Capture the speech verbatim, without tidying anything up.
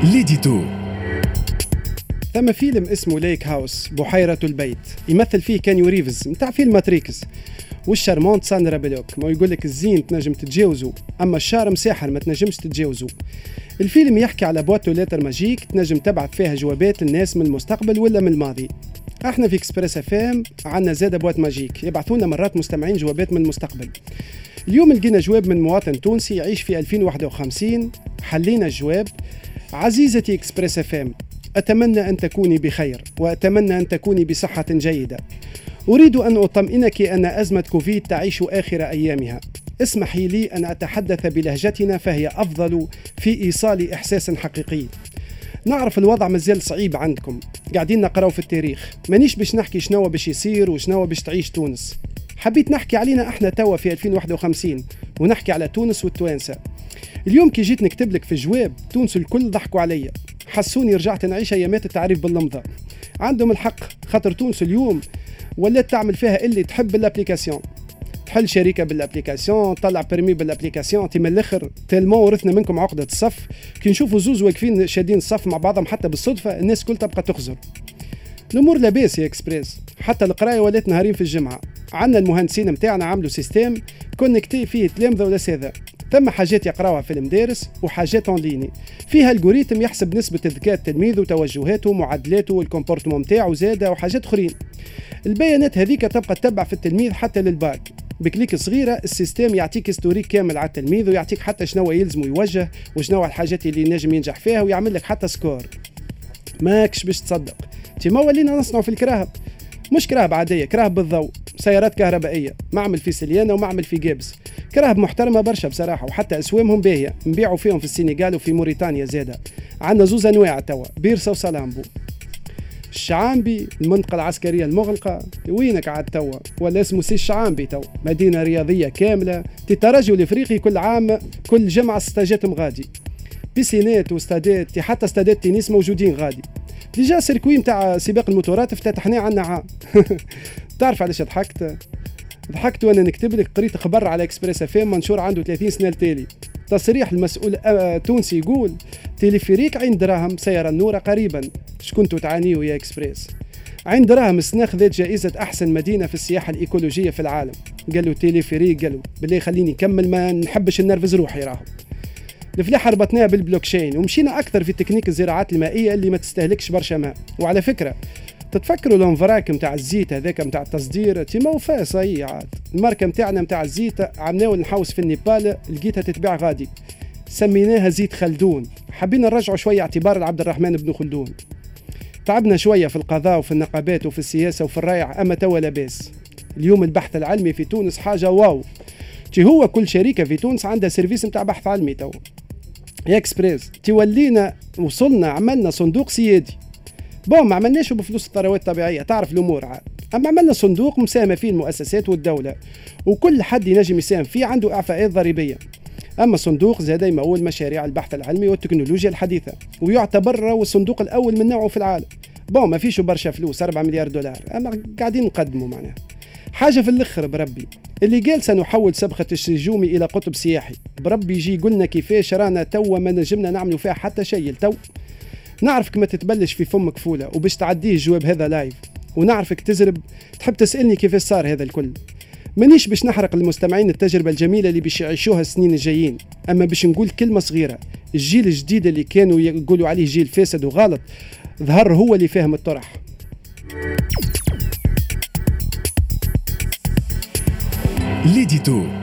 ليديتو. ثم فيلم اسمه ليك هاوس بحيرة البيت يمثل فيه كانيو ريفز متاع فيلم ماتريكس والشارمونت ساندرا بلوك. ما يقولك الزين تنجم تتجاوزه أما الشارم ساحر ما تنجمش تتجاوزه. الفيلم يحكي على بواتو ليتر ماجيك تنجم تبعث فيها جوابات للناس من المستقبل ولا من الماضي. احنا في اكسبريس اف ام عندنا زاده بوات ماجيك يبعثونا مرات مستمعين جوابات من المستقبل. اليوم لقينا جواب من مواطن تونسي يعيش في ألفين وواحد وخمسين. حلينا الجواب: عزيزتي اكسبريس اف ام، أتمنى أن تكوني بخير وأتمنى أن تكوني بصحة جيدة. أريد أن أطمئنك أن أزمة كوفيد تعيش آخر أيامها. اسمحي لي أن أتحدث بلهجتنا فهي أفضل في إيصال إحساس حقيقي. نعرف الوضع مازال صعيب عندكم، قاعدين نقرأ في التاريخ، مانيش باش نحكي شنو باش يصير وشنو باش تعيش تونس. حبيت نحكي علينا احنا توا في ألفين وواحد وخمسين ونحكي على تونس والتوانسة. اليوم كي جيت نكتب لك في جواب تونس الكل ضحكوا عليا، حسوني رجعت نعيش ايامات التعريف باللمضة. عندهم الحق، خاطر تونس اليوم ولات تعمل فيها اللي تحب بالابليكاسيون، تحل شركه بالابليكاسيون، طلع برمي بالابليكاسيون. تي من الاخر تلمو ورثنا منكم عقده الصف. كي نشوفوا زوز واقفين شادين الصف مع بعضهم حتى بالصدفه الناس كل تبقى تخزر. الامور لاباس يا اكسبريس، حتى القرايه ولات نهارين في الجمعه. عندنا المهندسين نتاعنا عملوا سيستم كونكتي فيه تلامذه ولا ساذا، ثم حاجات يقراوها في المدارس وحاجات اون ليني فيها الجوريتم يحسب نسبه ذكاء التلميذ وتوجهاته ومعادلاته والكومبورتمون نتاعو زاده وحاجات اخرين. البيانات هذيك تبقى تتبع في التلميذ حتى للباك. بكليك صغيره السيستم يعطيك هيستوريك كامل على التلميذ ويعطيك حتى شنو يلزم يوجه وشنو الحاجات اللي نجم ينجح فيها ويعمل لك حتى سكور. ماكش باش تصدق تيما ولينا نصنعوا في الكراهب، مش كراهب عاديه، كراهب بالضوء، سيارات كهربائيه، معمل في سليانه ومعمل في جابس. كراهب محترمه برشا بصراحه، وحتى اسوامهم باهيه، نبيعوا فيهم في السنغال وفي موريتانيا زاده. عندنا زوز انواع توا، بيرسا وسلامبو. الشعامبي المنطقة العسكرية المغلقة وينك عاد توا، ولا اسمه سي الشعامبي توا، مدينة رياضية كاملة تترجي الافريقي كل عام كل جمعة استاجات مغادي، بيسينات واستادات، حتى استادات تنس موجودين غادي. ديجا سيركوي متاع سباق الموتورات افتتحناه عنا عام. تعرف علاش ضحكت؟ ضحكت وانا نكتب لك قريت خبر على اكسبريس اف ام منشور عنده ثلاثين سنة التالي. تصريح المسؤول التونسي يقول: تيليفريك عين دراهم سيرى النور قريبا. شكنتوا تعانيوا يا اكسبريس؟ عين دراهم السنة خذت جائزة أحسن مدينة في السياحة الإيكولوجية في العالم. قالوا تيليفريك، قالوا بالله خليني نكمل ما نحبش نرفز روحي. راهو الفلاحة ربطناها بالبلوكشين ومشينا أكثر في تكنيك الزراعات المائية اللي ما تستهلكش برشا ماء. وعلى فكرة تتفكروا الانفراك متاع الزيت هذاك متاع التصدير تيما وفاه صحيح. عاد الماركة متاعنا متاع الزيت عمناو نحوس في النيبال، لقيتها تتباع غادي، سميناها زيت خلدون. حبينا نرجعوا شوية اعتبار لعبد الرحمن بن خلدون. تعبنا شوية في القضاء وفي النقابات وفي السياسة وفي الرايع، أما توا لاباس. اليوم البحث العلمي في تونس حاجة واو. تي هو كل شركة في تونس عندها سيرفيس متاع بحث علمي توا. يا اكسبريس تولينا وصلنا عملنا صندوق سيادي. بون ما عملناش بفلوس الثروات الطبيعية، تعرف الأمور عاد، أما عملنا صندوق مساهمة فيه المؤسسات والدولة وكل حد ينجم يساهم فيه، عنده إعفاءات ضريبية. أما صندوق زاد يمول مشاريع البحث العلمي والتكنولوجيا الحديثة ويعتبر هو الصندوق الأول من نوعه في العالم. بون ما فيش برشا فلوس، أربعة مليار دولار، أما قاعدين نقدموا معناها حاجة في الأخر. بربي اللي قال سنحول سبخة السجومي إلى قطب سياحي، بربي يجي يقولنا كيفاش رانا توا ما نجمنا نعملوا فيها حتى شيء. تو نعرفك ما تتبلش في فمك فولة وباش تعديه الجواب هذا لايف، ونعرفك تزرب تحب تسألني كيف صار هذا الكل. مانيش باش نحرق المستمعين التجربة الجميلة اللي باش يعيشوها السنين الجايين، أما باش نقول كلمة صغيرة: الجيل الجديد اللي كانوا يقولوا عليه جيل فاسد وغلط ظهر هو اللي فاهم الطرح. ليديتو.